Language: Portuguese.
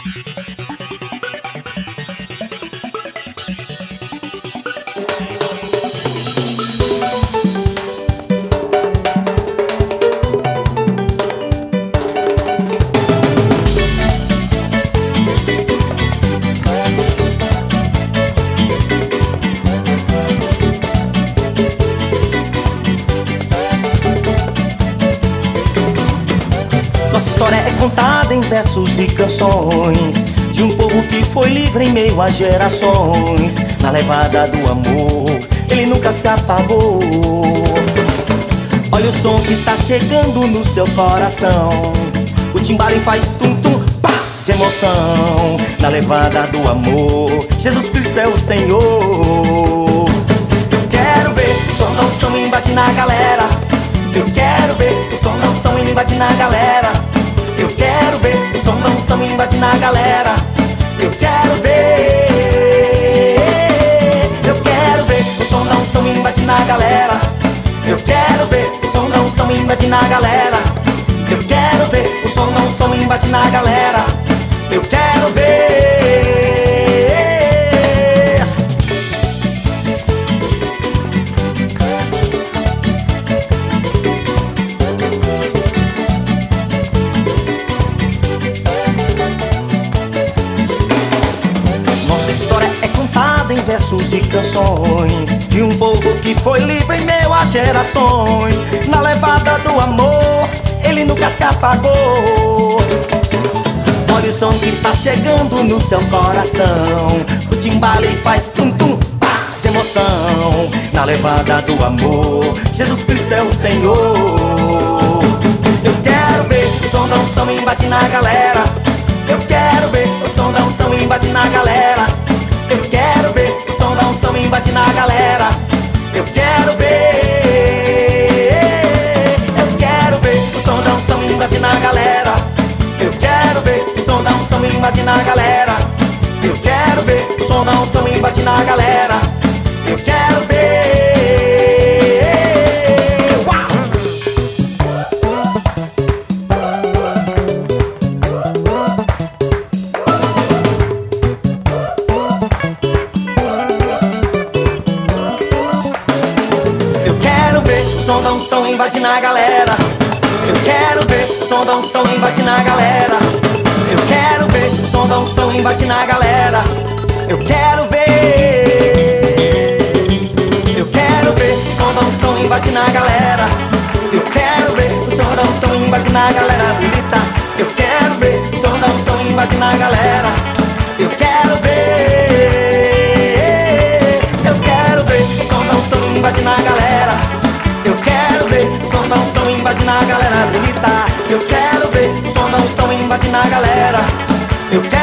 Nossa história é contada em versos e canções de um povo que foi livre em meio a gerações. Na levada do amor, ele nunca se apagou. Olha o som que tá chegando no seu coração. O timbalim faz tum-tum, pá, de emoção. Na levada do amor, Jesus Cristo é o Senhor. Eu quero ver o som da unção invadir na galera. Eu quero ver o som da unção invadir na galera. Eu quero ver o som da unção invadir na galera. Eu quero ver. Eu quero ver o som da unção invadir na galera. Eu quero ver o som da unção invadir na galera. Eu quero ver o som da unção invadir na galera. Eu quero ver. Em versos e canções de um povo que foi livre em meio a gerações. Na levada do amor, ele nunca se apagou. Olha o som que tá chegando no seu coração. O timbalim faz tum-tum, pá, de emoção. Na levada do amor, Jesus Cristo é o Senhor. Eu quero ver o som da unção invadir na galera. Eu quero ver o som da unção invadir na galera. Eu quero ver o som da unção invadir na galera. Eu quero ver. Eu quero ver o som da unção invadir na galera. Eu quero ver o som da unção invadir na galera. Eu quero ver o som da unção invadir na galera. Eu quero ver. O som da unção invadir na galera. Eu quero ver o som da unção invadir na galera. Eu quero ver o som da unção invadir na galera. Eu quero ver. Eu quero ver o som da unção invadir na galera. Eu quero ver o som da unção invadir na galera. Grita. Eu quero ver o som da unção invadir na galera. Eu quero ver. Eu quero ver o som da unção invadir na galera. Eu quero ver o som da unção invadir na galera. Bonita. Eu quero ver o som da unção invadir na galera. Eu quero